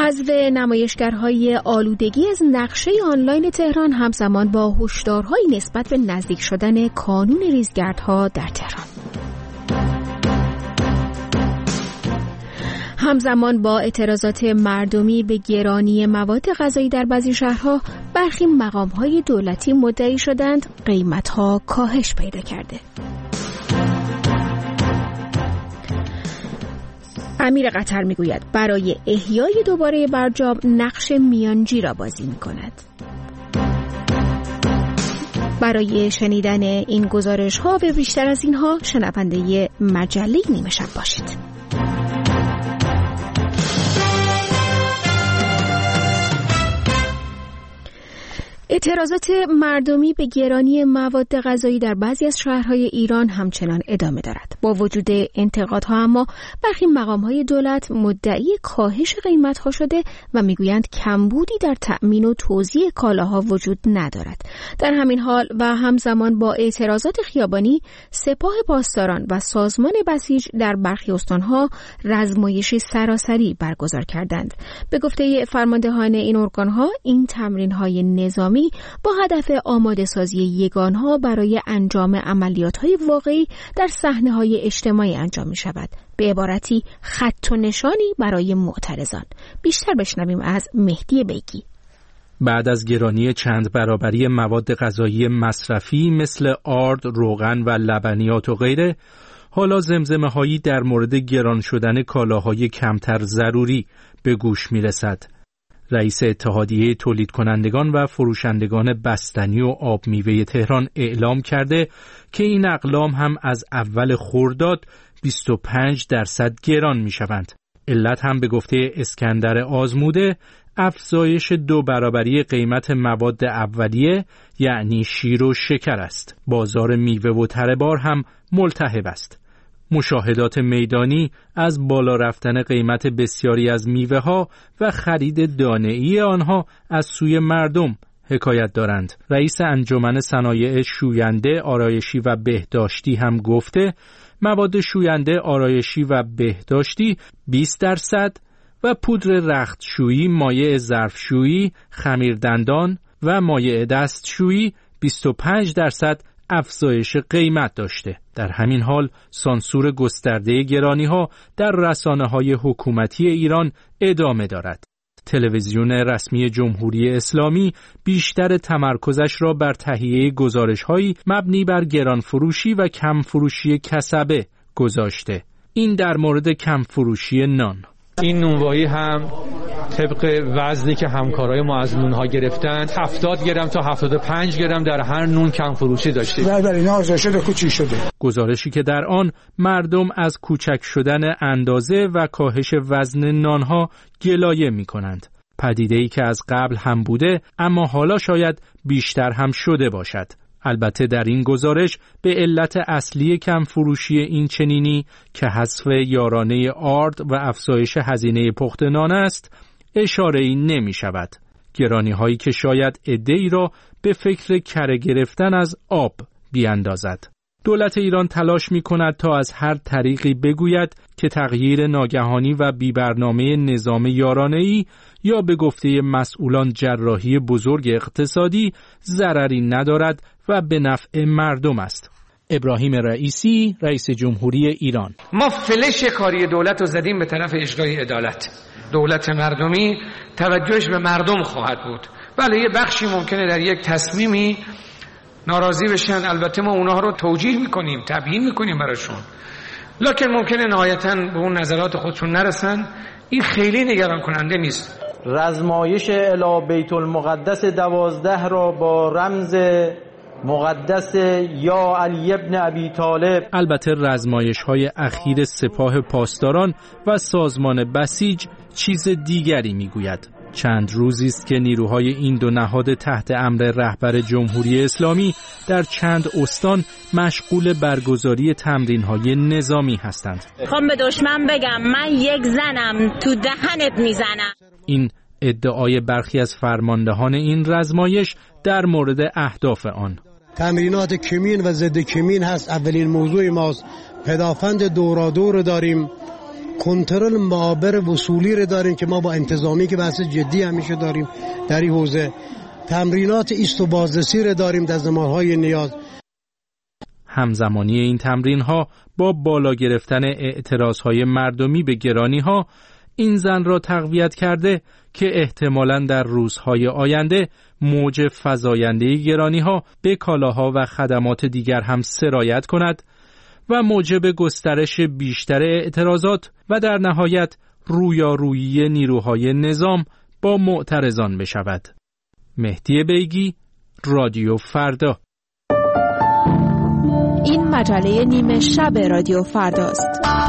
حذف نمایشگرهای آلودگی از نقشه آنلاین تهران همزمان با هشدارهایی نسبت به نزدیک شدن کانون ریزگردها در تهران. همزمان با اعتراضات مردمی به گرانی مواد غذایی در بعضی شهرها، برخی مقام‌های دولتی مدعی شدند قیمت‌ها کاهش پیدا کرده. امیر قطر میگوید برای احیای دوباره برجام نقش میانجی را بازی می‌کند. برای شنیدن این گزارش‌ها و بیشتر از اینها شنونده مجله نیمه شب باشید. اعتراضات مردمی به گرانی مواد غذایی در بعضی از شهرهای ایران همچنان ادامه دارد. با وجود انتقادها اما برخی مقام‌های دولت مدعی کاهش قیمت‌ها شده و میگویند کمبودی در تأمین و توزیع کالاها وجود ندارد. در همین حال و همزمان با اعتراضات خیابانی، سپاه پاسداران و سازمان بسیج در برخی استان‌ها رزمایشی سراسری برگزار کردند. به گفته فرماندهان این ارگان‌ها، این تمرین‌های نظامی با هدف آماده سازی یگانها برای انجام عملیات‌های واقعی در صحنه‌های اجتماعی انجام می‌شود. به عبارتی خط و نشانی برای معترضان. بیشتر بشنویم از مهدی بیگی. بعد از گرانی چند برابری مواد غذایی مصرفی مثل آرد، روغن و لبنیات و غیره، حالا زمزمه‌هایی در مورد گران شدن کالاهای کمتر ضروری به گوش می‌رسد. رئیس اتحادیه تولید کنندگان و فروشندگان بستنی و آب میوه تهران اعلام کرده که این اقلام هم از اول خرداد 25% گران می شوند. علت هم به گفته اسکندر آزموده افزایش 2 برابری قیمت مواد اولیه یعنی شیر و شکر است. بازار میوه و تره بار هم ملتهب است. مشاهدات میدانی از بالا رفتن قیمت بسیاری از میوه ها و خرید دانه‌ای آنها از سوی مردم حکایت دارند. رئیس انجمن صنایع شوینده، آرایشی و بهداشتی هم گفته مواد شوینده، آرایشی و بهداشتی 20% و پودر رختشویی، مایع ظرفشویی، خمیردندان و مایع دستشویی 25% افزایش قیمت داشته. در همین حال سانسور گسترده گرانی‌ها در رسانه‌های حکومتی ایران ادامه دارد. تلویزیون رسمی جمهوری اسلامی بیشتر تمرکزش را بر تهیه گزارش‌هایی مبنی بر گرانفروشی و کمفروشی کسبه گذاشته. این در مورد کمفروشی نان. این نونوایی هم طبق وزنی که همکارای ما از نونها گرفتند 70 گرم تا 75 گرم در هر نون کم فروشی داشتیم. در اینا آزاد شده کوچیک شده. گزارشی که در آن مردم از کوچک شدن اندازه و کاهش وزن نانها گلایه می کنند. پدیده‌ای که از قبل هم بوده اما حالا شاید بیشتر هم شده باشد. البته در این گزارش به علت اصلی کم فروشی این چنینی که حذف یارانه آرد و افزایش هزینه پخت نان است اشاره‌ای نمی شود. گرانی هایی که شاید عده‌ای را به فکر کره گرفتن از آب بیاندازد. دولت ایران تلاش می کند تا از هر طریقی بگوید که تغییر ناگهانی و بی‌برنامه نظام یارانه‌ای یا به گفته مسئولان جراحی بزرگ اقتصادی ضرری ندارد و به نفع مردم است. ابراهیم رئیسی، رئیس جمهوری ایران: ما فلش کاری دولت رو زدیم به طرف اجرای عدالت. دولت مردمی توجهش به مردم خواهد بود. بله یه بخشی ممکنه در یک تصمیمی ناراضی بشن، البته ما اونها رو توجیه میکنیم، تبیین میکنیم براشون، لکن ممکنه نهایتاً به اون نظرات خودشون نرسن. این خیلی نگران کننده نیست. رزمایش الی بیت المقدس 12 را با رمز مقدس یا علی ابن ابی طالب. البته رزمایش‌های اخیر سپاه پاسداران و سازمان بسیج چیز دیگری میگوید. چند روزی است که نیروهای این دو نهاد تحت امر رهبر جمهوری اسلامی در چند استان مشغول برگزاری تمرین‌های نظامی هستند. خب به دشمن بگم من یک زنم تو دهنت میزنم. این ادعای برخی از فرماندهان این رزمایش در مورد اهداف آن. تمرینات کمین و ضد کمین هست. اولین موضوع ماست. پدافند دورادور داریم کنترل معابر وصولی رو داریم که ما با انتظامی که بحث جدی همیشه داریم در این حوزه، تمرینات ایست و بازرسی رو داریم در زمانهای نیاز. همزمانی این تمرین‌ها با بالا گرفتن اعتراض‌های مردمی به گرانی‌ها این زن را تقویت کرده که احتمالاً در روزهای آینده موج فزاینده گرانی‌ها به کالاها و خدمات دیگر هم سرایت کند و موجب گسترش بیشتر اعتراضات و در نهایت رویارویی نیروهای نظام با معترضان بشود. مهدی بیگی، رادیو فردا. این مجله نیمه شب رادیو فرداست.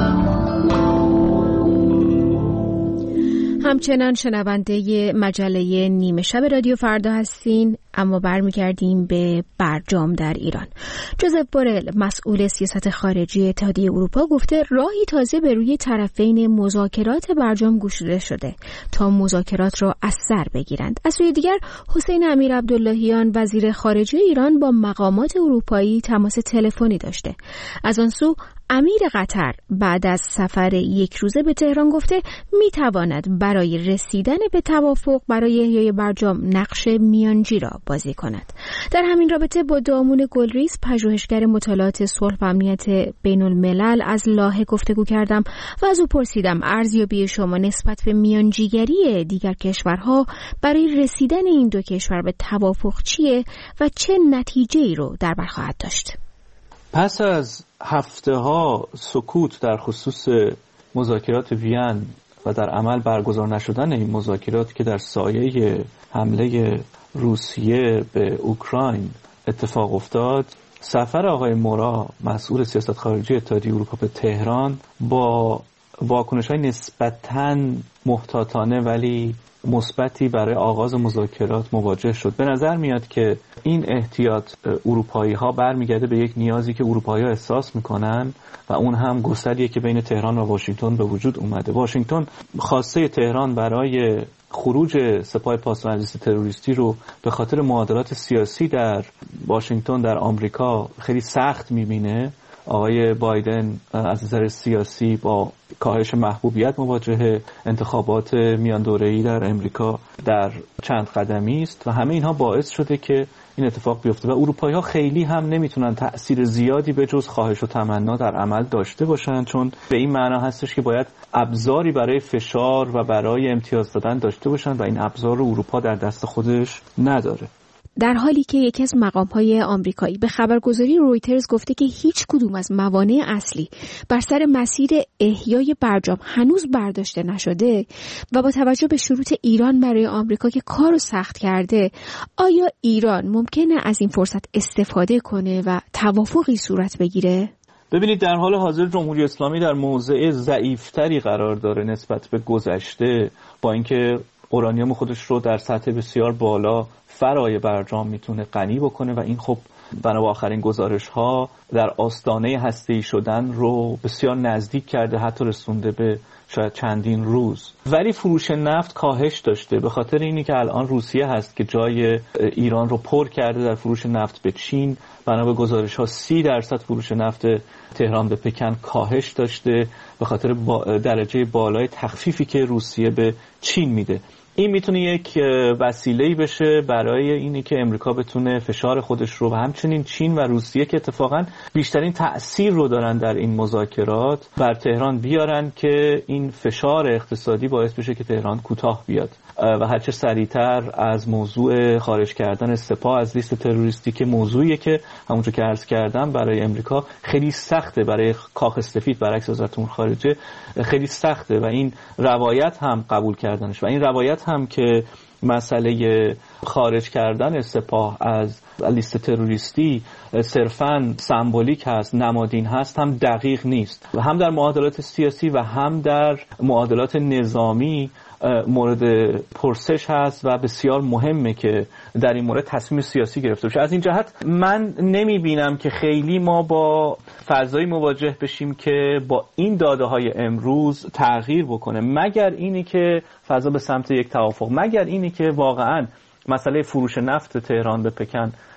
همچنان شنونده مجله نیمه شب رادیو فردا هستین، اما برمیگردیم به برجام در ایران. جوزف بورل، مسئول سیاست خارجی اتحادیه اروپا، گفته راهی تازه به روی طرفین مذاکرات برجام گشوده شده تا مذاکرات را از سر بگیرند. از سوی دیگر حسین امیرعبداللهیان وزیر خارجه ایران با مقامات اروپایی تماس تلفنی داشته. از آن سو امیر قطر بعد از سفر یک روزه به تهران گفته میتواند برای رسیدن به توافق برای احیای برجام نقش میانجی را بازی کند. در همین رابطه با دامون گلریز، پژوهشگر مطالعات صلح و امنیت بین الملل، از لاهه گفتگو کردم و از او پرسیدم ارزیابی شما نسبت به میانجیگری دیگر کشورها برای رسیدن این دو کشور به توافق چیه و چه نتیجه‌ای رو در بر خواهد داشت. پس از هفته‌ها سکوت در خصوص مذاکرات وین و در عمل برگزار نشدن این مذاکرات که در سایه حمله روسیه به اوکراین اتفاق افتاد، سفر آقای مورا، مسئول سیاست خارجی اتحادیه اروپا، به تهران با واکنش‌های نسبتاً محتاطانه ولی مثبتی برای آغاز مذاکرات مواجه شد. به نظر میاد که این احتیاط اروپایی‌ها برمیگرده به یک نیازی که اروپایی‌ها احساس میکنن و اون هم گستریه که بین تهران و واشنگتن به وجود اومده. واشنگتن خواسته تهران برای خروج سپاه پاسداران از لیست تروریستی رو به خاطر معادلات سیاسی در واشنگتن در آمریکا خیلی سخت میبینه. آقای بایدن از نظر سیاسی با کاهش محبوبیت مواجه، انتخابات میان دوره‌ای در امریکا در چند قدمی است و همه اینها باعث شده که این اتفاق بیفته و اروپایی‌ها خیلی هم نمیتونن تأثیر زیادی به جز خواهش و تمنا در عمل داشته باشن، چون به این معنا هستش که باید ابزاری برای فشار و برای امتیاز دادن داشته باشن و این ابزار رو اروپا در دست خودش نداره. در حالی که یکی از مقام‌های آمریکایی به خبرگزاری رویترز گفته که هیچ کدوم از موانع اصلی بر سر مسیر احیای برجام هنوز برداشته نشده و با توجه به شروط ایران برای آمریکا که کارو سخت کرده، آیا ایران ممکنه از این فرصت استفاده کنه و توافقی صورت بگیره؟ ببینید، در حال حاضر جمهوری اسلامی در موضع ضعیفتری قرار داره نسبت به گذشته، با اینکه اورانیوم خودش رو در سطح بسیار بالا فرای برجام میتونه غنی بکنه و این خب بنا به آخرین گزارش ها در آستانه هسته‌ای شدن رو بسیار نزدیک کرده، حتی رسونده به شاید چندین روز. ولی فروش نفت کاهش داشته به خاطر اینی که الان روسیه هست که جای ایران رو پر کرده در فروش نفت به چین. بنا به گزارش ها 30% فروش نفت تهران به پکن کاهش داشته به خاطر درجه بالای تخفیفی که روسیه به چین میده. این میتونه یک وسیله‌ای بشه برای اینی که امریکا بتونه فشار خودش رو و همچنین چین و روسیه که اتفاقاً بیشترین تأثیر رو دارن در این مذاکرات بر تهران بیارن که این فشار اقتصادی باعث بشه که تهران کوتاه بیاد و هرچه سریعتر از موضوع خارج کردن سپاه از لیست تروریستی که موضوعیه که همونجور که عرض کردم برای امریکا خیلی سخته، برای کاخ سفید برعکس وزارت امور خارجه خیلی سخته و این روایت هم قبول کردنش و این روایت هم که مسئله خارج کردن سپاه از لیست تروریستی صرفاً سمبولیک هست، نمادین هست، هم دقیق نیست و هم در معادلات سیاسی و هم در معادلات نظامی مورد پرسش هست و بسیار مهمه که در این مورد تصمیم سیاسی گرفته بشه. از این جهت من نمی بینم که خیلی ما با فضایی مواجه بشیم که با این داده های امروز تغییر بکنه، مگر اینی که فضا به سمت یک توافق، مگر اینی که واقعاً مسئله فروش نفت تهران به پکن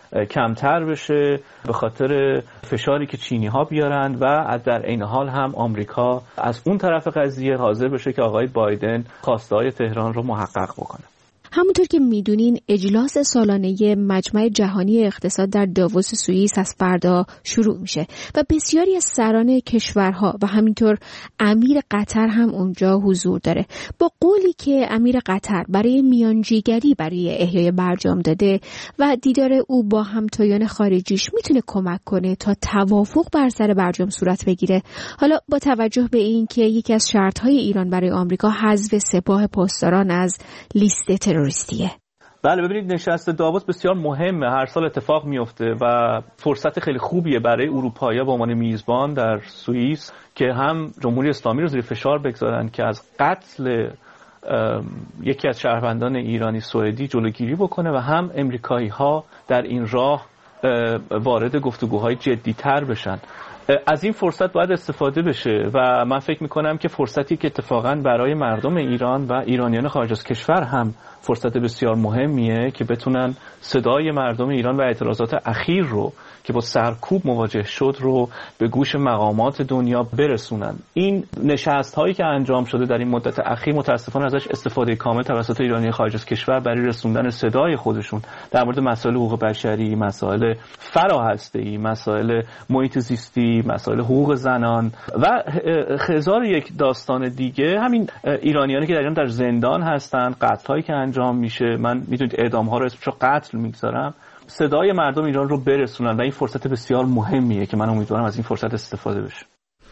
کمتر بشه به خاطر فشاری که چینی‌ها بیارند و در عین حال هم آمریکا از اون طرف قضیه حاضر بشه که آقای بایدن خواسته‌های تهران رو محقق بکنه. همونطور که میدونین اجلاس سالانه مجمع جهانی اقتصاد در داووس سوئیس از فردا شروع میشه و بسیاری از سران کشورها و همینطور امیر قطر هم اونجا حضور داره. با قولی که امیر قطر برای میانجیگری برای احیای برجام داده و دیدار او با همتایان خارجیش میتونه کمک کنه تا توافق بر سر برجام صورت بگیره. حالا با توجه به این که یکی از شرطهای ایران برای آمریکا حذف سپاه پاسداران از لیست تروریستیه. بله ببینید نشست داووس بسیار مهمه، هر سال اتفاق میفته و فرصت خیلی خوبیه برای اروپایی‌ها به عنوان میزبان در سوئیس که هم جمهوری اسلامی رو زیر فشار بگذارن که از قتل یکی از شهروندان ایرانی سوئدی جلوگیری بکنه و هم امریکایی‌ها در این راه وارد گفتگوهای جدی‌تر بشن. از این فرصت باید استفاده بشه و من فکر میکنم که فرصتی که اتفاقا برای مردم ایران و ایرانیان خارج از کشور هم فرصت بسیار مهمیه که بتونن صدای مردم ایران و اعتراضات اخیر رو که با سرکوب مواجه شد رو به گوش مقامات دنیا برسونن. این نشست هایی که انجام شده در این مدت اخیر متاسفانه ازش استفاده کامل توسط ایرانی خارج از کشور برای رسوندن صدای خودشون در مورد مسائل حقوق بشری، مسائل فراهسته‌ای، مسائل محیط زیستی، مسائل حقوق زنان و هزار یک داستان دیگه. همین ایرانیانی که در ایران در زندان هستن، قتل‌هایی که انجام میشه، من میدونید اعدام‌ها رو اسمشو قتل میگذارم، صدای مردم ایران رو برسونن و این فرصت بسیار مهمیه که من امیدوارم از این فرصت استفاده بشه.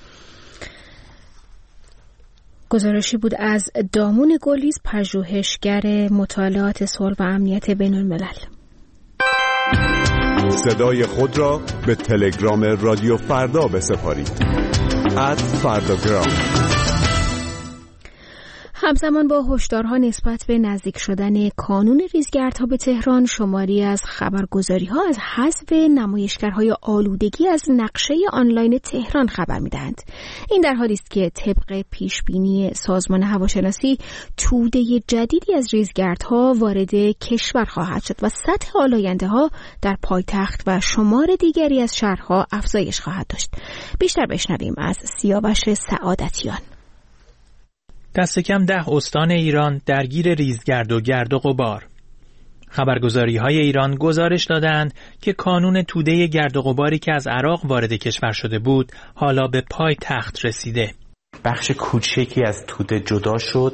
گزارشی بود از دامون گلیز، پژوهشگر مطالعات صلح و امنیت بین‌الملل. صدای خود را به تلگرام رادیو فردا بسپارید. @فرداگرام. همزمان با هشدارها نسبت به نزدیک شدن کانون ریزگردها به تهران، شماری از خبرگزاری‌ها از حذف نمایشگرهای آلودگی از نقشه آنلاین تهران خبر می‌دهند. این در حالی است که طبق پیشبینی سازمان هواشناسی توده جدیدی از ریزگردها وارد کشور خواهد شد و سطح آلاینده‌ها در پایتخت و شمار دیگری از شهرها افزایش خواهد داشت. بیشتر بشنویم از سیاوش سعادتیان. دست کم 10 استان ایران درگیر ریزگرد و گرد و غبار. خبرگزاری‌های ایران گزارش دادند که کانون توده گرد و غباری که از عراق وارد کشور شده بود حالا به پای تخت رسیده. بخش کوچکی از توده جدا شد،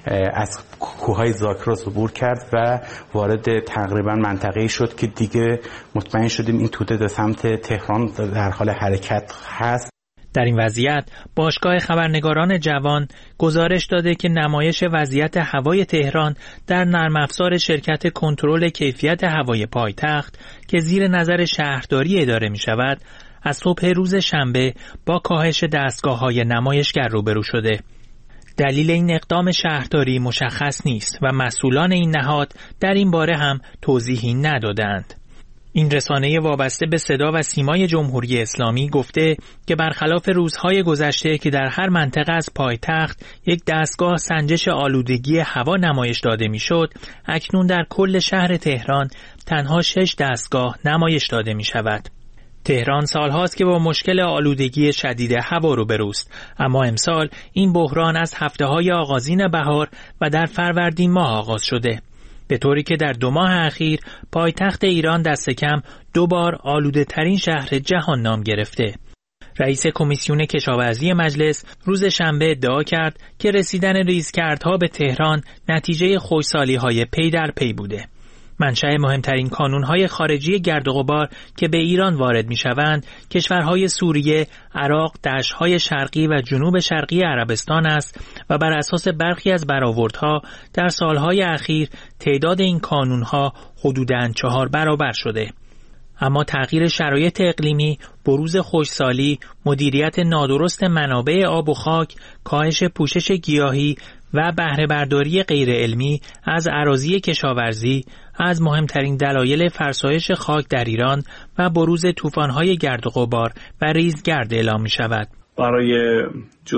از کوههای زاکراس عبور کرد و وارد تقریبا منطقه‌ای شد که دیگه مطمئن شدیم این توده به سمت تهران در حال حرکت هست. در این وضعیت باشگاه خبرنگاران جوان گزارش داده که نمایش وضعیت هوای تهران در نرم افزار شرکت کنترل کیفیت هوای پایتخت که زیر نظر شهرداری اداره می شود از صبح روز شنبه با کاهش دستگاه‌های نمایشگر روبرو شده. دلیل این اقدام شهرداری مشخص نیست و مسئولان این نهاد در این باره هم توضیحی ندادند. این رسانه وابسته به صدا و سیمای جمهوری اسلامی گفته که برخلاف روزهای گذشته که در هر منطقه از پایتخت یک دستگاه سنجش آلودگی هوا نمایش داده میشد، اکنون در کل شهر تهران تنها 6 دستگاه نمایش داده می شود. تهران سالهاست که با مشکل آلودگی شدید هوا روبروست، اما امسال این بحران از هفته‌های آغازین بهار و در فروردین ماه آغاز شده، به طوری که در 2 ماه اخیر پایتخت ایران دست کم 2 بار آلوده ترین شهر جهان نام گرفته. رئیس کمیسیون کشاورزی مجلس روز شنبه ادعا کرد که رسیدن ریزگردها به تهران نتیجه خشکسالی‌های پی در پی بوده. منشأ مهمترین کانون‌های خارجی گرد و غبار که به ایران وارد می‌شوند کشورهای سوریه، عراق، دشت‌های شرقی و جنوب شرقی عربستان است و بر اساس برخی از برآوردها در سالهای اخیر تعداد این کانون‌ها حدوداً 4 برابر شده. اما تغییر شرایط اقلیمی، بروز خشکسالی، مدیریت نادرست منابع آب و خاک، کاهش پوشش گیاهی و بهره برداری غیر علمی از اراضی کشاورزی از مهمترین دلایل فرسایش خاک در ایران و بروز طوفان‌های گرد و غبار و ریزگرد اعلام می‌شود. برای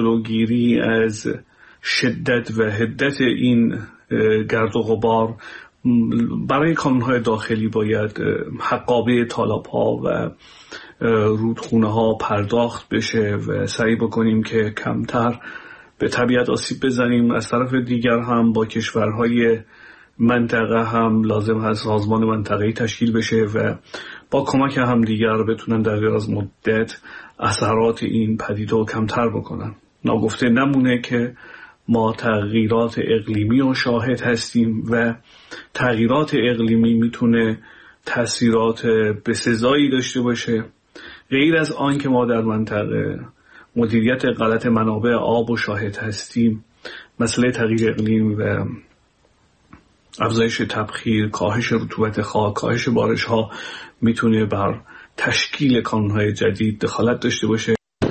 جلوگیری از شدت و حدت این گرد و غبار برای کانونهای داخلی باید حقابه تالاب‌ها و رودخونه‌ها پرداخت بشه و سعی بکنیم که کمتر به طبیعت آسیب بزنیم. از طرف دیگر هم با کشورهای منطقه هم لازم هست سازمان منطقه‌ای تشکیل بشه و با کمک هم دیگر بتونن در دراز مدت اثرات این پدیده رو کمتر بکنن. ناگفته نمونه که ما تغییرات اقلیمی رو شاهد هستیم و تغییرات اقلیمی میتونه تأثیرات بسزایی داشته باشه. غیر از آن که ما در منطقه مدیریت غلط منابع آب و شاهد هستیم، مسئله تغییر اقلیم و افزایش تبخیر، کاهش رطوبت خاک، کاهش بارش ها میتونه بر تشکیل کانونهای جدید دخالت داشته باشه.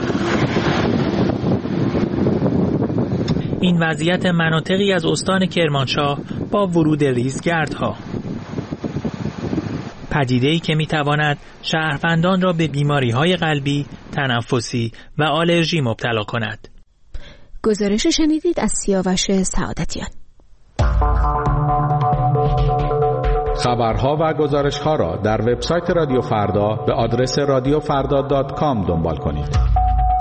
این وضعیت مناطقی از استان کرمانشاه با ورود ریزگردها، پدیده‌ای که میتواند شهروندان را به بیماری‌های قلبی، تنفسی و آلرژی مبتلا کند. گزارش شنیدید از سیاوش سعادتیان. خبرها و گزارش‌ها را در وبسایت رادیو فردا به آدرس radiofarda.com دنبال کنید.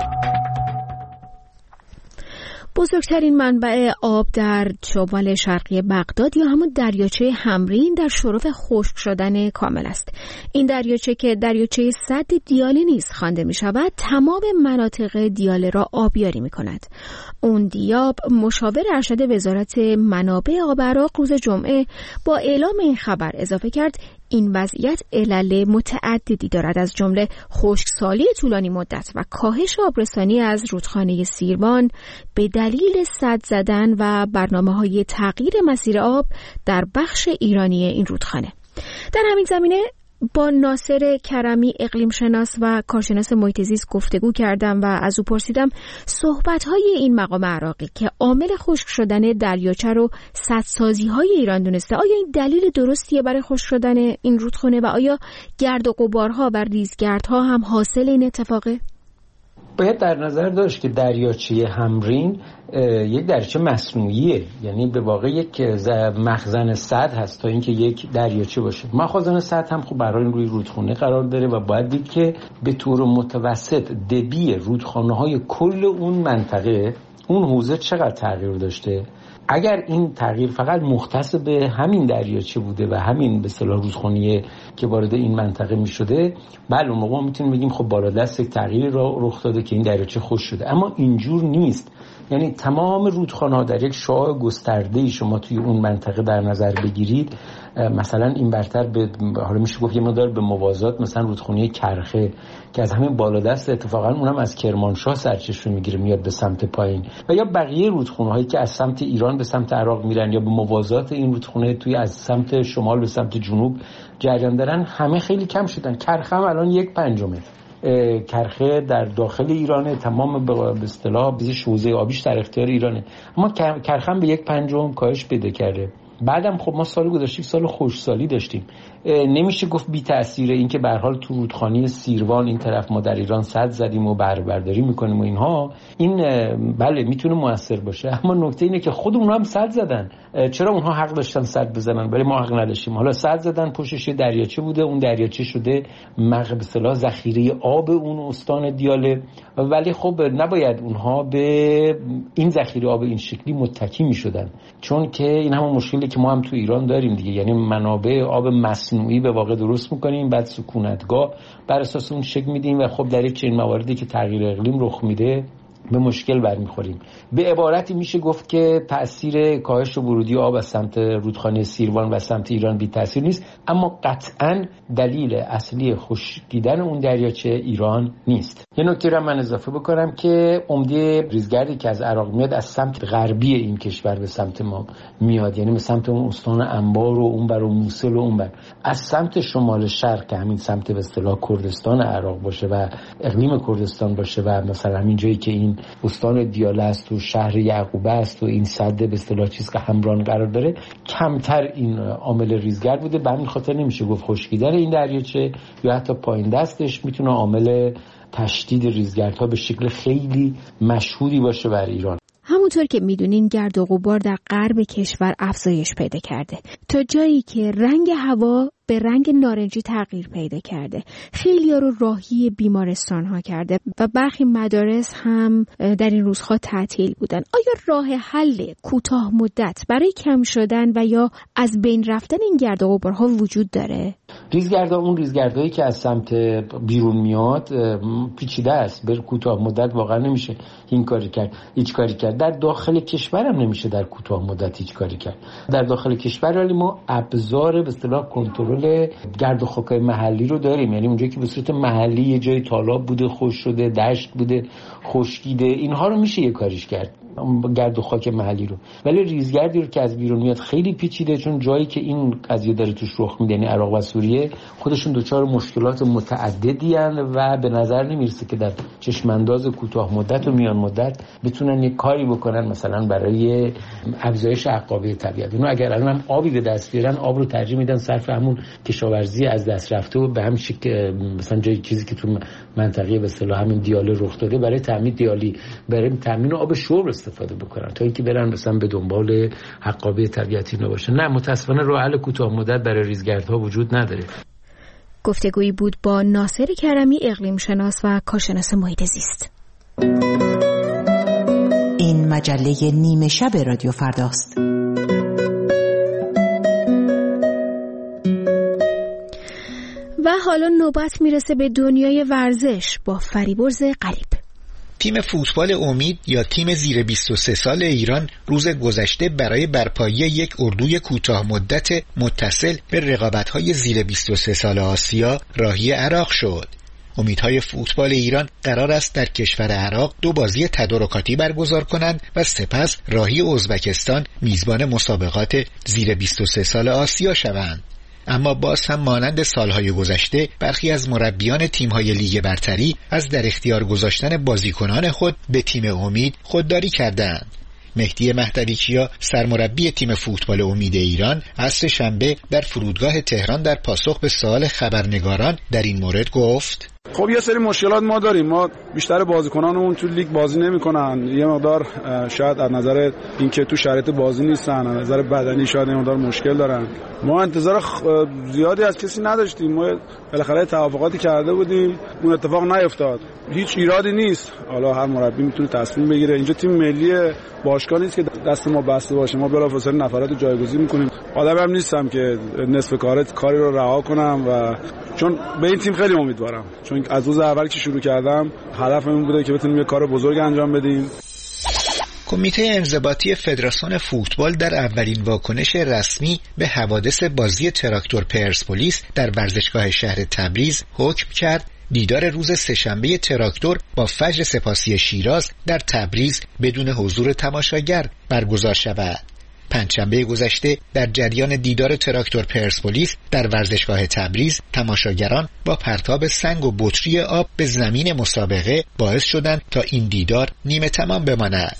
بزرگترین منبع آب در شمال شرقی بغداد یا همون دریاچه همرین در شرف خشک شدن کامل است. این دریاچه که دریاچه سد دیاله نیز خوانده می شود، تمام مناطق دیاله را آبیاری می کند. اون دیاب مشاور ارشد وزارت منابع آب عراق روز جمعه با اعلام این خبر اضافه کرد این وضعیت علل متعددی دارد، از جمله خشکسالی طولانی مدت و کاهش آبرسانی از رودخانه سیروان به دلیل سد زدن و برنامه‌های تغییر مسیر آب در بخش ایرانی این رودخانه. در همین زمینه با ناصر کرمی اقلیم شناس و کارشناس محیط زیست گفتگو کردم و از او پرسیدم صحبت‌های این مقام عراقی که عامل خشک شدن دریاچه رو سدسازی‌های ایران دونسته، آیا این دلیل درستیه برای خشک شدن این رودخانه و آیا گرد و غبارها و ریزگردها هم حاصل این اتفاقه؟ باید در نظر داشت که دریاچه همرین یک دریاچه مصنوعیه، یعنی به واقع یک مخزن سد هست تا اینکه یک دریاچه باشه. مخزن سد هم خب برای روی رودخانه قرار داره و باید دید که به طور متوسط دبی رودخانه‌های کل اون منطقه، اون حوزه چقدر تغییر داشته. اگر این تغییر فقط مختص به همین دریاچه بوده و همین به اصطلاح رودخانه که وارد این منطقه می شده، بله اون موقع میتونیم بگیم خب بالادست یک تغییر رخ داده که این دریاچه خشک شده. اما اینجور نیست. یعنی تمام رودخانه‌ها در یک شعاع گسترده‌ای شما توی اون منطقه در نظر بگیرید، مثلا این برتر به حالا میشه گفت یه مقدار به موازات مثلا رودخانه کرخه که از همین بالادست اتفاقا اونم از کرمانشاه سرچشمه میگیره میاد به سمت پایین، و یا بقیه رودخانه‌هایی که از سمت ایران به سمت عراق میرن یا به موازات این رودخانه توی از سمت شمال به سمت جنوب جریان دارن، همه خیلی کم شدن. کرخه هم الان 1/5 کرخه در داخل ایرانه، تمام به اصطلاح حوزه آبیش در اختیار ایرانه، اما کرخه هم به 1/5 کاهش پیدا کرده. بعدم خب ما سال گذشته سال خشکسالی داشتیم. نمیشه گفت بی تأثیره این که به هر حال تو رودخانه سیروان این طرف ما در ایران سد زدیم و بهره برداری میکنیم و اینها، این بله میتونه موثر باشه، اما نکته اینه که خود اونها هم سد زدن. چرا اونها حق داشتن سد بزنن ولی ما حق نداشتیم؟ حالا سد زدن، پشتش دریاچه بوده، اون دریاچه شده به اصطلاح ذخیره آب اون استان دیاله، ولی خب نباید اونها به این ذخیره آب این شکلی متکی میشدن، چون که این همون مشکلی که ما هم تو ایران داریم دیگه، یعنی منابع آب مصنوعی به واقع درست میکنیم، بعد سکونتگاه بر اساس اون شکل میدیم و خب در یک چنین مواردی که تغییر اقلیم رخ میده به مشکل برمیخوریم. به عبارتی میشه گفت که تأثیر کاهش ورودی آب از سمت رودخانه سیروان و سمت ایران بی تأثیر نیست، اما قطعاً دلیل اصلی خشکیدن اون دریاچه ایران نیست. یه نکته رو من اضافه بکنم که عمده ریزگردی که از عراق میاد از سمت غربی این کشور به سمت ما میاد، یعنی به سمت اون استان انبار و اون بر و موصل و اون بر. از سمت شمال شرق که همین سمت به اصطلاح کردستان عراق باشه و اقلیم کردستان باشه و مثلا همین جایی که این استان دیاله است و شهر یعقوبه است و این سد به اصطلاح چیز که همران قرار داره، کمتر این عامل ریزگرد بوده. به همین خاطر نمیشه گفت خشکیدن این دریاچه یا حتی پایین دستش میتونه عامل تشدید ریزگردها به شکل خیلی مشهودی باشه بر ایران. همون همونطور که میدونین گرد و غبار در غرب کشور افزایش پیدا کرده تا جایی که رنگ هوا به رنگ نارنجی تغییر پیدا کرده. خیلی‌ها رو راهی بیمارستان‌ها کرده و برخی مدارس هم در این روزها تعطیل بودن. آیا راه حل کوتاه مدت برای کم شدن و یا از بین رفتن این گرد و غبارها وجود داره؟ ریزگردها، اون ریزگردهایی که از سمت بیرون میاد پیچیده است. به کوتاه مدت واقعا نمیشه هیچ کاری کرد. در داخل کشور هم نمیشه در کوتاه مدت هیچ کاری کرد. در داخل کشور ولی ما ابزار به اصطلاح کنترل گرد و خاکای محلی رو داریم. یعنی اونجایی که به صورت محلی یه جای تالاب بوده خشک شده، دشت بوده خشکیده، اینها رو میشه یه کاریش کرد، گرد و خاک محلی رو. ولی ریزگردی رو که از بیرون میاد خیلی پیچیده، چون جایی که این قضیه داره توش رخ میده، یعنی عراق و سوریه، خودشون دچار مشکلات متعددی ان و به نظر نمیرسه که در چشمانداز کوتاه مدت و میان مدت بتونن یه کاری بکنن مثلا برای افزایش عقابه طبیعت. اونها اگر الان هم آبی به دست بیارن، آب رو ترجیح میدن صرف همون کشاورزی از دست رفته و به همین شکل مثلا جای چیزی که تو منطقه به اصطلاح همین دیاله رخ داده برای تامین دیالی، برای تامین آب شرب استفاده بکنن تا اینکه برن مثلا به دنبال عقابه طبیعتی نباشه. نه، متاسفانه راه حل کوتاه مدت برای ریزگردها وجود نداره. گفتگویی بود با ناصر کرمی، اقلیم شناس و کارشناس محیط زیست. این مجله نیمه شب رادیو فرداست. و حالا نوبت میرسه به دنیای ورزش با فریبرز غریب. تیم فوتبال امید یا تیم زیر 23 سال ایران روز گذشته برای برپایی یک اردوی کوتاه مدت متصل به رقابت‌های زیر 23 سال آسیا راهی عراق شد. امیدهای فوتبال ایران قرار است در کشور عراق 2 بازی تدارکاتی برگزار کنند و سپس راهی ازبکستان میزبان مسابقات زیر 23 سال آسیا شوند. اما باز هم مانند سالهای گذشته برخی از مربیان تیم‌های لیگ برتری از در اختیار گذاشتن بازیکنان خود به تیم امید خودداری کردند. مهدی مهدوی‌کیا سرمربی تیم فوتبال امید ایران از سه‌شنبه در فرودگاه تهران در پاسخ به سوال خبرنگاران در این مورد گفت: خب یه سری مشکلات ما داریم. ما بیشتر بازیکنانمون تو لیگ بازی نمی‌کنن. یه مقدار شاید از نظر اینکه تو شرایط بازی نیستن، از نظر بدنی شاید یه مقدار مشکل دارن. ما انتظار زیادی از کسی نداشتیم. ما بالاخره توافقاتی کرده بودیم، اون اتفاق نیفتاد. هیچ ایرادی نیست. حالا هر مربی میتونه تصمیم بگیره. اینجا تیم ملی باشگاه نیست که دست ما بسته باشه. ما بلافاصله نفرات رو جایگزین می‌کنیم. آدمم نیستم که نصف کاری رو رها کنم و چون به این تیم خیلی امیدوارم، چون از روز اول که شروع کردم هدفم این بوده که بتونیم یه کار بزرگ انجام بدیم. کمیته انضباطی فدراسیون فوتبال در اولین واکنش رسمی به حوادث بازی تراکتور پرسپولیس در ورزشگاه شهر تبریز حکم کرد دیدار روز سه‌شنبه تراکتور با فجر سپاسی شیراز در تبریز بدون حضور تماشاگر برگزار شود. پنجشنبه گذشته در جریان دیدار تراکتور پرسپولیس در ورزشگاه تبریز تماشاگران با پرتاب سنگ و بطری آب به زمین مسابقه باعث شدند تا این دیدار نیمه تمام بماند.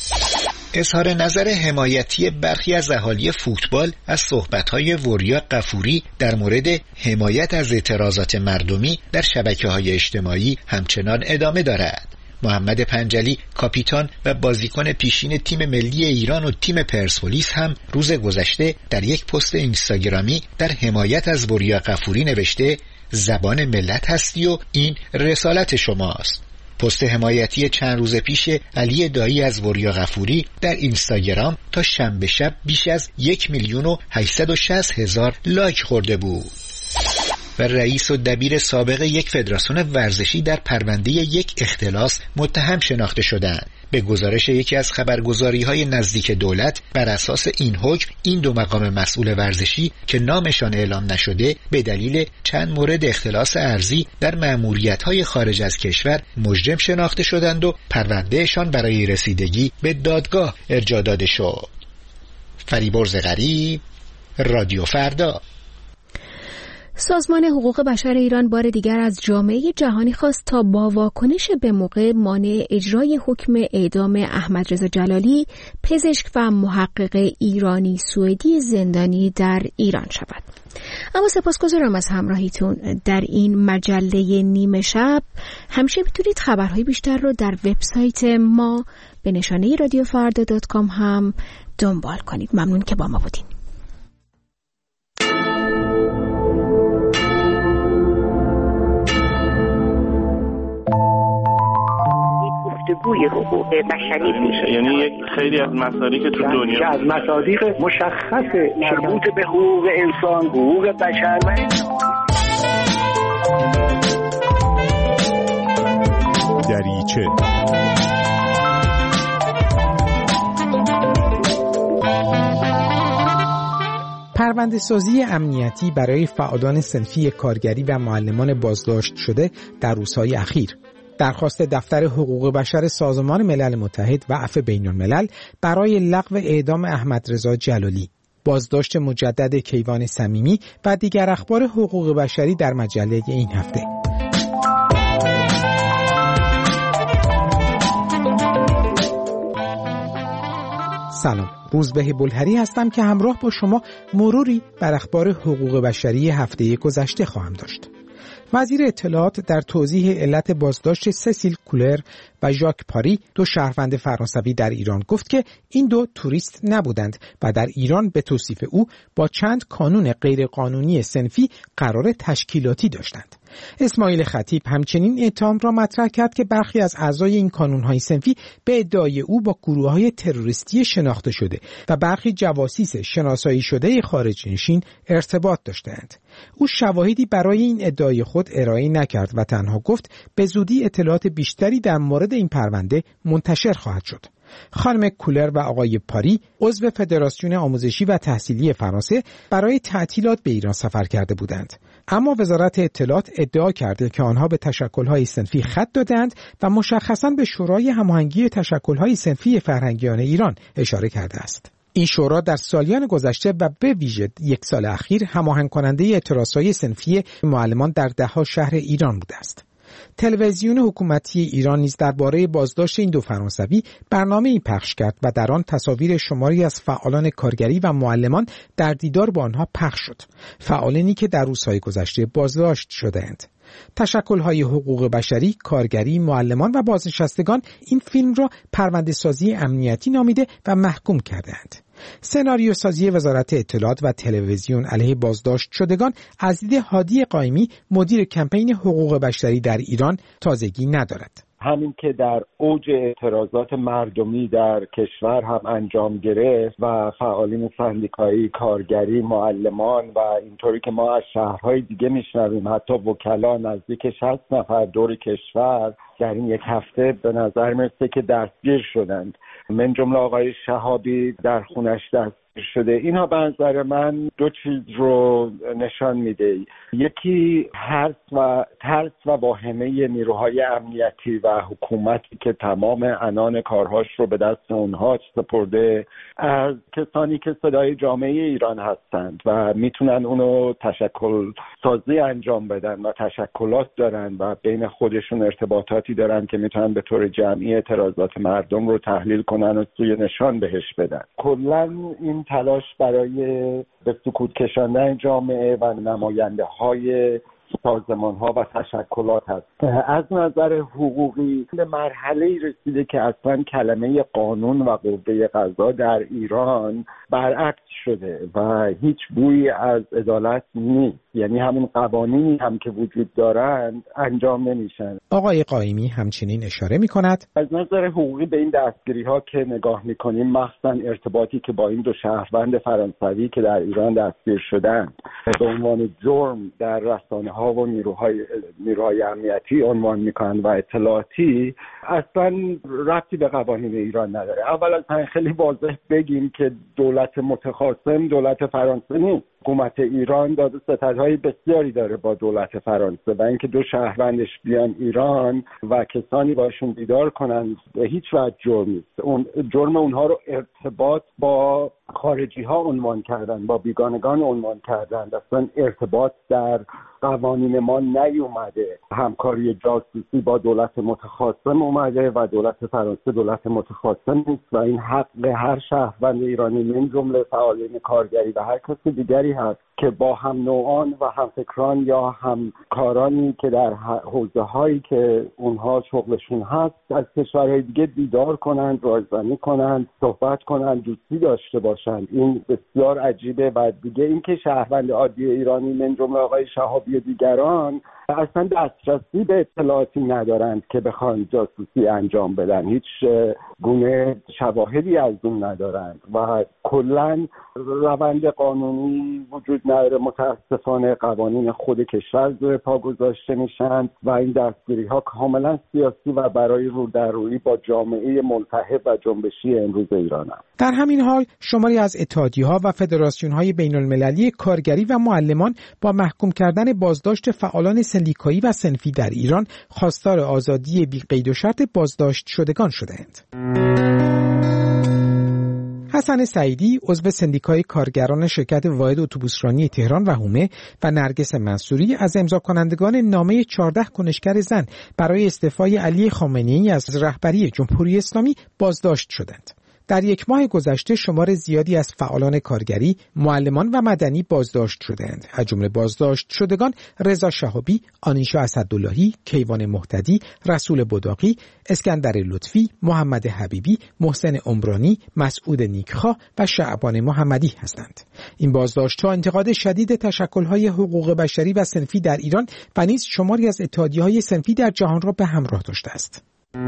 اظهار نظر حمایتی برخی از اهالی فوتبال از صحبت‌های وریا غفوری در مورد حمایت از اعتراضات مردمی در شبکه‌های اجتماعی همچنان ادامه دارد. محمد پنجلی کاپیتان و بازیکن پیشین تیم ملی ایران و تیم پرسپولیس هم روز گذشته در یک پست اینستاگرامی در حمایت از وریا غفوری نوشته: زبان ملت هستی و این رسالت شماست. پست حمایتی چند روز پیش علی دایی از وریا غفوری در اینستاگرام تا شنبه شب بیش از 1,860,000 لایک خورده بود. و رئیس و دبیر سابق یک فدراسیون ورزشی در پرونده یک اختلاس متهم شناخته شدند. به گزارش یکی از خبرگزاری‌های نزدیک دولت، بر اساس این حکم این 2 مقام مسئول ورزشی که نامشان اعلام نشده به دلیل چند مورد اختلاس ارضی در مأموریت‌های خارج از کشور مجرم شناخته شدند و پروندهشان برای رسیدگی به دادگاه ارجاع داده شد. فریبرز غریب، رادیو فردا. سازمان حقوق بشر ایران بار دیگر از جامعه جهانی خواست تا با واکنش به موقع مانع اجرای حکم اعدام احمدرضا جلالی، پزشک و محقق ایرانی سوئدی زندانی در ایران شود. اما سپاسگزارم از همراهیتون در این مجله نیمه شب. همیشه میتونید خبرهای بیشتر رو در وبسایت ما به نشانه رادیوفردا.com هم دنبال کنید. ممنون که با ما بودین. گفتگوی حقوق بشری میشه، یعنی یک خیلی از مسائلی که تو دنیا از مصادیق مشخص مربوط به حقوق انسان، حقوق بشر و دریچه پرونده سازی امنیتی برای فعالان صنفی کارگری و معلمان بازداشت شده در روزهای اخیر. درخواست دفتر حقوق بشر سازمان ملل متحد و عفو بین الملل برای لغو اعدام احمدرضا جلالی، بازداشت مجدد کیوان صمیمی و دیگر اخبار حقوق بشری در مجله این هفته. سلام، روزبه بلهری هستم که همراه با شما مروری بر اخبار حقوق بشری هفته گذشته خواهم داشت. وزیر اطلاعات در توضیح علت بازداشت سسیل کولر و ژاک پاری، دو شهروند فرانسوی در ایران، گفت که این دو توریست نبودند و در ایران به توصیف او با چند کانون غیرقانونی صنفی قرار تشکیلاتی داشتند. اسماعیل خطیب همچنین اتهام را مطرح کرد که برخی از اعضای این کانون‌های صنفی به ادعای او با گروه‌های تروریستی شناخته شده و برخی جواسیس شناسایی شده خارج نشین ارتباط داشتند. او شواهدی برای این ادعای خود ارائه نکرد و تنها گفت به زودی اطلاعات بیشتری در مورد این پرونده منتشر خواهد شد. خانم کولر و آقای پاری عضو فدراسیون آموزشی و تحصیلی فرانسه برای تعطیلات به ایران سفر کرده بودند، اما وزارت اطلاعات ادعا کرده که آنها به تشکل‌های صنفی خط دادند و مشخصاً به شورای هماهنگی تشکل‌های صنفی فرهنگیان ایران اشاره کرده است. این شورا در سالیان گذشته و به ویژه یک سال اخیر هماهنگ کننده اعتراضهای صنفی معلمان در ده‌ها شهر ایران بوده است. تلویزیون حکومتی ایران نیز درباره بازداشت این دو فرانسوی برنامه‌ای پخش کرد و در آن تصاویر شماری از فعالان کارگری و معلمان در دیدار با آنها پخش شد، فعالانی که در روزهای گذشته بازداشت شده‌اند. تشکل‌های حقوق بشری، کارگری، معلمان و بازنشستگان این فیلم را پرونده‌سازی امنیتی نامیده و محکوم کردند. سناریو سازی وزارت اطلاعات و تلویزیون علیه بازداشت شدگان از دید هادی قائمی، مدیر کمپین حقوق بشری در ایران، تازگی ندارد. همین که در اوج اعتراضات مردمی در کشور هم انجام گرفت و فعالین سندیکایی، کارگری، معلمان و اینطوری که ما از شهرهای دیگه میشنویم، حتی وکلا نزدیک 60 نفر دور کشور در این یک هفته به نظر میرسه که دستگیر شدند، من جمله آقای شهابی در خونش دستگیر شده. اینها به نظر من دو چیز رو نشان میده. یکی ترس و واهمه نیروهای امنیتی و حکومتی که تمام عنان کارهاش رو به دست اونها سپرده از کسانی که صدای جامعه ایران هستند و میتونن اونو تشکل سازی انجام بدن و تشکلات دارن و بین خودشون ارتباطاتی دارن که میتونن به طور جمعی اعتراضات مردم رو تحلیل کنن و سوی نشان بهش بدن. کلاً این تلاش برای به سکوت کشاندن جامعه و نماینده های سازمان ها و تشکلات هست. از نظر حقوقی به مرحله رسیده که اصلا کلمه قانون و قوه قضا در ایران برعکس شده و هیچ بویی از عدالت نیست، یعنی همون قوانینی هم که وجود دارند انجام نمیشن. آقای قائمی همچنین اشاره میکند از نظر حقوقی به این دستگیری ها که نگاه میکنیم، مخصوصا ارتباطی که با این دو شهروند فرانسوی که در ایران دستگیر شدند به عنوان جرم در رسانه ها و نیروهای امنیتی عنوان میکنن و اطلاعاتی، اصلا ربطی به قوانین ایران نداره. اول از همه خیلی واضح بگیم که دولت متخاصم دولت فرانسه نیست. حکومت ایران داد و ستدهای بسیاری داره با دولت فرانسه و اینکه دو شهروندش بیان ایران و کسانی باشون دیدار کنن به هیچ وجه جرم نیست. جرم اونها رو ارتباط با خارجی ها عنوان کردن، با بیگانگان عنوان کردن. اصلا ارتباط در قوانین ما نیومده. همکاری جاسوسی با دولت متخاصم اومده و دولت فرانسه دولت متخاصم نیست و این حق هر شهروند ایرانی من جمله فعالین کارگری و هر کسی دیگری هست که با هم نوعان و هم فکران یا همکارانی که در حوزه هایی که اونها شغلشون هست از کشورهای دیگه دیدار کنند، رایزنی کنند، صحبت کنند، دوستی داشته باشند. این بسیار عجیبه. و دیگه اینکه شهروند عادی ایرانی من جمله آقای شهابی و دیگران اصلا دسترسی به اطلاعاتی ندارند که بخوان جاسوسی انجام بدن، هیچ گونه شواهدی از اون ندارند و کلا روند قانونی وجود نداره. متاسفانه قوانین خود کشور زیر پا گذاشته میشن و این دستگیری ها کاملا سیاسی و برای رو در روی با جامعه ملتهب و جنبشی امروز ایران هست. در همین حال شماری از اتحادیه‌ها و فدراسیون‌های بین‌المللی کارگری و معلمان با محکوم کردن بازداشت فعالان سندیکایی و صنفی در ایران خواستار آزادی بی قید و شرط بازداشت شدگان شدند. حسن سعیدی عضو سندیکای کارگران شرکت واحد اتوبوسرانی تهران و حومه و نرگس منصوری از امضا کنندگان نامه 14 کنشگر زن برای استعفای علی خامنه‌ای از رهبری جمهوری اسلامی بازداشت شدند. در یک ماه گذشته شمار زیادی از فعالان کارگری، معلمان و مدنی بازداشت شدند. از جمله بازداشت شدگان رضا شهابی، آنیشا اسداللهی، کیوان مهتدی، رسول بداقی، اسکندر لطفی، محمد حبیبی، محسن عمرانی، مسعود نیکخواه و شعبان محمدی هستند. این بازداشت‌ها انتقاد شدید تشکل‌های حقوق بشری و صنفی در ایران و نیز شماری از اتحادیه‌های صنفی در جهان را به همراه داشته است.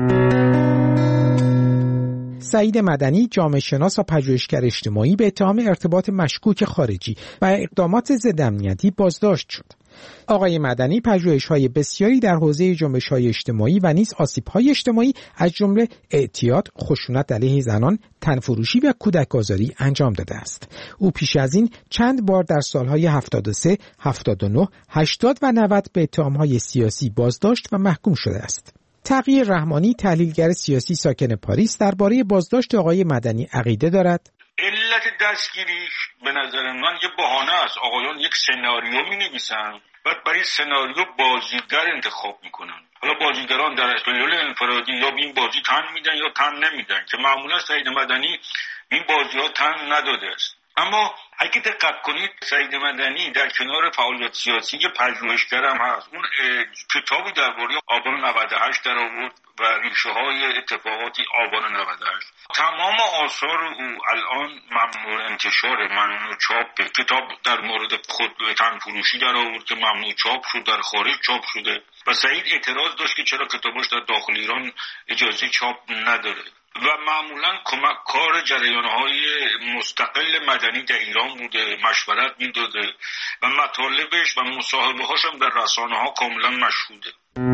سعید مدنی، جامعه شناس و پژوهشگر اجتماعی، به اتهام ارتباط مشکوک خارجی و اقدامات ضد امنیتی بازداشت شد. آقای مدنی پژوهش‌های بسیاری در حوزه جنبش‌های اجتماعی و نیز آسیب‌های اجتماعی از جمله اعتیاد، خشونت علیه زنان، تنفروشی و کودک‌آزاری انجام داده است. او پیش از این چند بار در سال‌های 73، 79، 80 و 90 به اتهام‌های سیاسی بازداشت و محکوم شده است. تقی رحمانی، تحلیلگر سیاسی ساکن پاریس، درباره بازداشت آقای مدنی عقیده دارد. علت دستگیریش به نظر من یه بهانه است. آقایان یک سناریو می‌نویسن، بعد برای سناریو بازیگر انتخاب میکنن. حالا بازیگران در استودیو انفرادی یا به این بازی تن میدن یا تن نمیدن که معمولا سعید مدنی این بازی‌ها تن نداده است. اما اگه دقت کنید سعید مدنی در کنار فعالیت سیاسی پژوهشگر هم هست. اون کتابی درباره آبان 98 در آورد و ریشه های اتفاقات آبان 98. تمام آثار او الان ممنوع انتشار، ممنوع چاپ. کتاب در مورد خود تنفروشی در آورد که ممنوع چاپ شد، در خارج چاپ شده و سعید اعتراض داشت که چرا کتابش در داخل ایران اجازه چاپ نداره و معمولا کمککار جریان‌های مستقل مدنی در ایران بوده، مشورت میداده و مطالبش و مصاحبه‌هاش هم در رسانه‌ها کاملا مشهوده.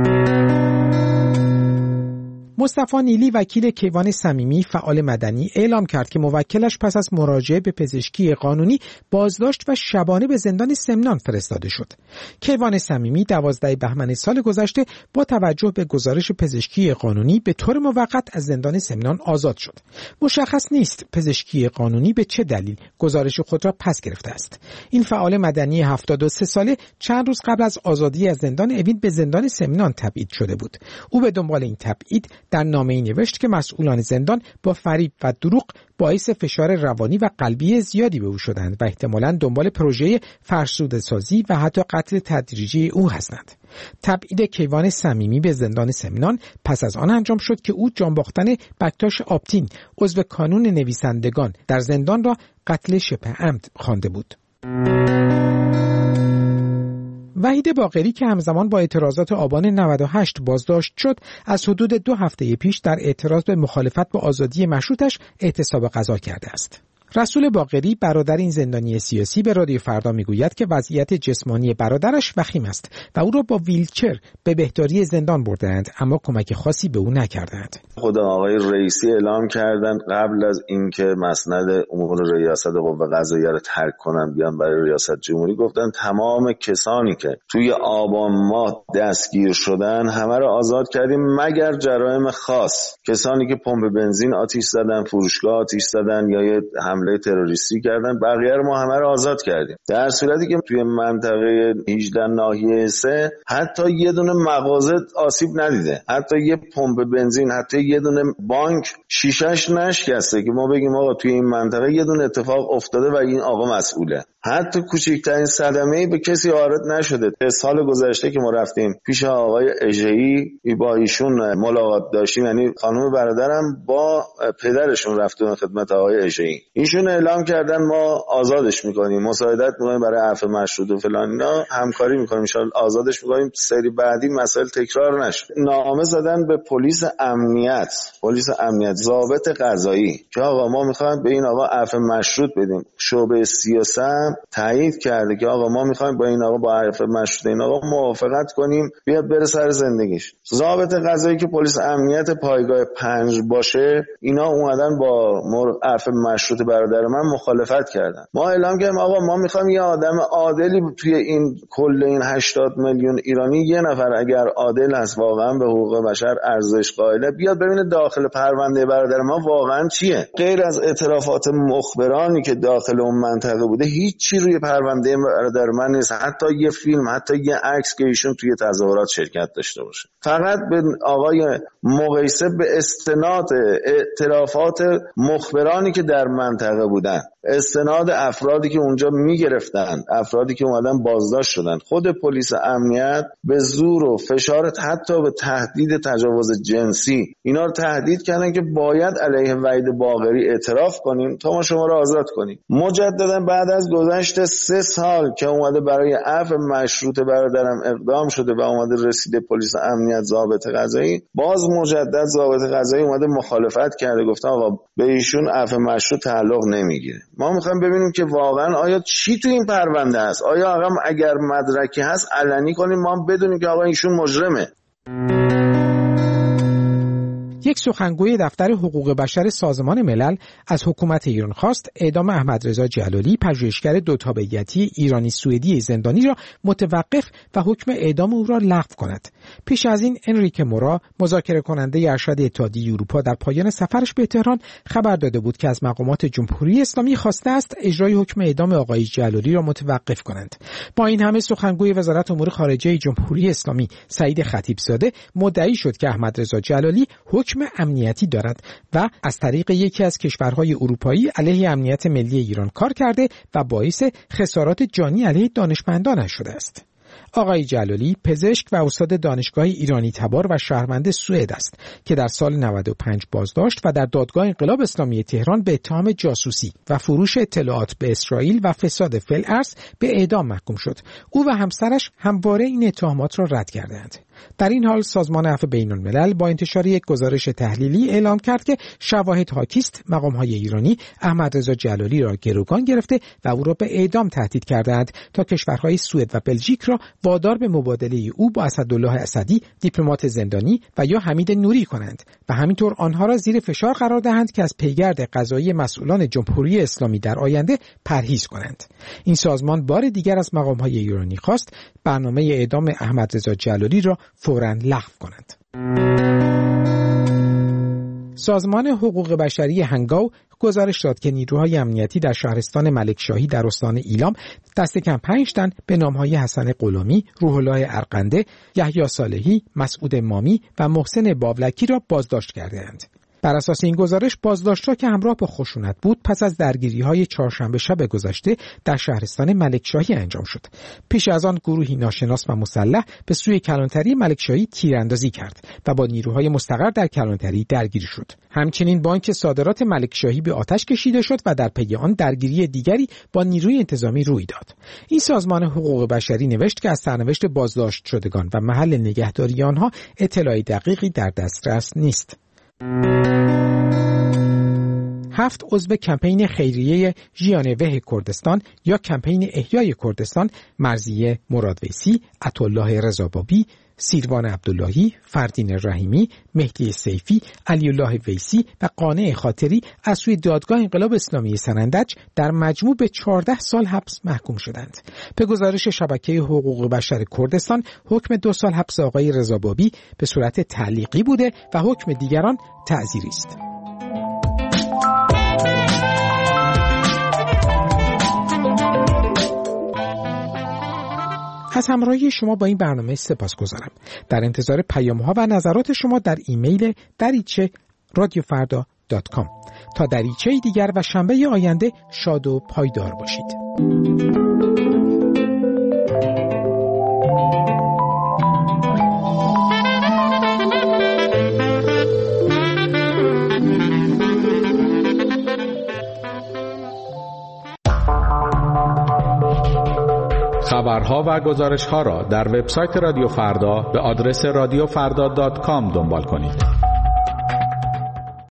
مصطفی نیلی وکیل کیوان صمیمی فعال مدنی اعلام کرد که موکلش پس از مراجعه به پزشکی قانونی بازداشت و شبانه به زندان سمنان فرستاده شد. کیوان صمیمی 12 بهمن سال گذشته با توجه به گزارش پزشکی قانونی به طور موقت از زندان سمنان آزاد شد. مشخص نیست پزشکی قانونی به چه دلیل گزارش خود را پس گرفته است. این فعال مدنی 73 ساله چند روز قبل از آزادی از زندان اوین به زندان سمنان تبعید شده بود. او به دنبال این تبعید در نامه‌ای نوشت که مسئولان زندان با فریب و دروغ باعث فشار روانی و قلبی زیادی به او شدند و احتمالاً دنبال پروژه فرسوده‌سازی و حتی قتل تدریجی او هستند. تبعید کیوان صمیمی به زندان سمنان پس از آن انجام شد که او جان باختن بکتاش آپتین عضو کانون نویسندگان در زندان را قتل شبه عمد خوانده بود. وحید باقری که همزمان با اعتراضات آبان 98 بازداشت شد، از حدود 2 هفته پیش در اعتراض به مخالفت با آزادی مشروطش اعتصاب غذا کرده است. رسول باقری برادر این زندانی سیاسی به رادیو فردا میگوید که وضعیت جسمانی برادرش وخیم است و او را با ویلچر به بهداری زندان بردند، اما کمک خاصی به او نکردند. خود آقای رئیسی اعلام کردند قبل از اینکه مسند امور ریاست قوه قضاییه رو ترک کنن بیان برای ریاست جمهوری، گفتن تمام کسانی که توی آبان ماه دستگیر شدن همه رو آزاد کردیم مگر جرایم خاص، کسانی که پمپ بنزین آتش زدن، فروشگاه آتش زدن یا یه حمله تروریستی کردن، بقیه رو ما همه رو آزاد کردیم. در صورتی که توی منطقه 18 ناحیه 3 حتی یه دونه مغازه آسیب ندیده، حتی یه پمپ بنزین، حتی یه دونه بانک شیشه‌اش نشکسته که ما بگیم آقا توی این منطقه یه دونه اتفاق افتاده و این آقا مسئوله. حتی کوچکترین صدمه‌ای به کسی وارد نشده. سال گذشته که ما رفتیم پیش آقای اژه‌ای با ایشون ملاقات داشتیم، یعنی خانم برادرم با پدرشون رفتن خدمت آقای اژه‌ای، ایشون اعلام کردن ما آزادش می‌کنیم، مساعدت می‌کنیم برای عفو مشروط و فلان اینا، همکاری می‌کنیم، ان شاءالله آزادش می‌کنیم، سری بعدی مسائل تکرار نشه. نامه زدن به پلیس امنیت ضابط قضایی که آقا ما می‌خوایم به این آقا عفو مشروط بدیم. شعبه 33 تایید کرده که آقا ما می‌خوایم با این آقا با عفو مشروط این آقا موافقت کنیم بیاد بره سر زندگیش. ضابط قضایی که پلیس امنیت پایگاه 5 باشه، اینا اومدن با عفو مشروط برادر من مخالفت کردن. ما اعلام کردیم آقا ما می‌خوایم یه آدم عادلی توی این کل این 80 میلیون ایرانی یه نفر اگر عادل هست واقعا به حقوق بشر ارزش قائله بیاد ببینه داخل پرونده برادر ما واقعا چیه. غیر از اعترافات مخبرانی که داخل اون منطقه بوده هیچ چی روی پرونده برادر من نیست، حتی یه فیلم، حتی یه عکس که ایشون توی تظاهرات شرکت داشته باشه. فقط به آقای مقیسه به استناد اعترافات مخبرانی که در منطقه بودن، استناد افرادی که اونجا میگرفتن، افرادی که اومدن بازداشت شدن، خود پلیس امنیت به زور و فشار حتی به تهدید تجاوز جنسی اینا رو تهدید کردن که باید علیه وحید باقری اعتراف کنیم تا ما شما رو آزاد کنیم. مجددا بعد از گذشت 3 سال که اومده برای عفو مشروط برادرم اقدام شده و اومده رسیده پلیس امنیت ضابط قضایی، باز مجدد ضابط قضایی اومده مخالفت کرده، گفته آقا به ایشون عفو مشروط تعلق نمیگیره. ما میخوایم ببینیم که واقعا آیا چی تو این پرونده است، آیا آقا اگر مدرکی هست علنی کنیم ما بدونیم که آقا ایشون مجرمه. یک سخنگوی دفتر حقوق بشر سازمان ملل از حکومت ایران خواست اعدام احمدرضا جلالی، پژوهشگر 2 تابعیتی ایرانی سوئدی زندانی را متوقف و حکم اعدام او را لغو کند. پیش از این انریکه مورا، مذاکره کننده ارشد اتحادیه اروپا، در پایان سفرش به تهران خبر داده بود که از مقامات جمهوری اسلامی خواسته است اجرای حکم اعدام آقای جلالی را متوقف کنند. با این همه سخنگوی وزارت امور خارجه جمهوری اسلامی سعید خطیبزاده مدعی شد که احمدرضا جلالی حکم امنیتی دارد و از طریق یکی از کشورهای اروپایی علیه امنیت ملی ایران کار کرده و باعث خسارات جانی علیه دانشمندانش شده است. آقای جلالی پزشک و استاد دانشگاه ایرانی تبار و شهروند سوئد است که در سال 95 بازداشت و در دادگاه انقلاب اسلامی تهران به اتهام جاسوسی و فروش اطلاعات به اسرائیل و فساد فی الارض به اعدام محکوم شد. او و همسرش همواره این اتهامات را رد کردند. در این حال سازمان عفو بین‌الملل با انتشار یک گزارش تحلیلی اعلام کرد که شواهد حاکیست مقام‌های ایرانی احمدرضا جلالی را گروگان گرفته و او را به اعدام تهدید کردند تا کشورهای سوئد و بلژیک را وادار به مبادله او با اسدالله اسدی، دیپلمات زندانی و یا حمید نوری کنند و همینطور آنها را زیر فشار قرار دهند که از پیگرد قضایی مسئولان جمهوری اسلامی در آینده پرهیز کنند. این سازمان بار دیگر از مقام‌های ایرانی خواست برنامه اعدام احمدرضا جلالی را فوراً لغو کنند. سازمان حقوق بشری هنگاو گزارش داد که نیروهای امنیتی در شهرستان ملکشاهی در استان ایلام دست کم 5 تن به نامهای حسن غلامی، روح الله ارقنده، یحیی صالحی، مسعود مامی و محسن باولکی را بازداشت کردند. بر اساس این گزارش بازداشت‌ها که همراه با خشونت بود پس از درگیری‌های چهارشنبه شب گذشته در شهرستان ملکشاهی انجام شد. پیش از آن گروهی ناشناس و مسلح به سوی کلانتری ملکشاهی تیراندازی کرد و با نیروهای مستقر در کلانتری درگیر شد. همچنین بانک صادرات ملکشاهی به آتش کشیده شد و در پی آن درگیری دیگری با نیروی انتظامی روی داد. این سازمان حقوق بشری نوشت که از سرنوشت بازداشت شدگان و محل نگهداری آنها اطلاع دقیقی در دسترس نیست. 7 عضو کمپین خیریه ژیانوه کردستان یا کمپین احیای کردستان، مرضیه مرادویسی، عطاالله رضابابی، سیروان عبداللهی، فردین رحیمی، مهدی سیفی، علی الله ویسی و قانع خاطری از سوی دادگاه انقلاب اسلامی سنندج در مجموع به 14 سال حبس محکوم شدند. به گزارش شبکه حقوق بشر کردستان، حکم 2 سال حبس آقای رضابابی به صورت تعلیقی بوده و حکم دیگران تعزیری است. از همراهی شما با این برنامه سپاسگزارم. در انتظار پیام‌ها و نظرات شما در ایمیل dariche@radiofarda.com. تا دریچه دیگر و شنبه آینده شاد و پایدار باشید. خبرها و گزارش‌ها را در وبسایت رادیو فردا به آدرس radiofarda.com دنبال کنید.